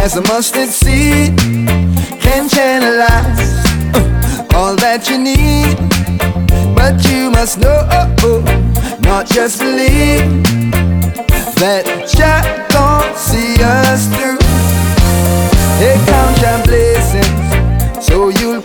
as a mustard seed can channelize all that you need. But you must know, not just believe, that Jah gon' see us through. Here comes your blessings, so you'll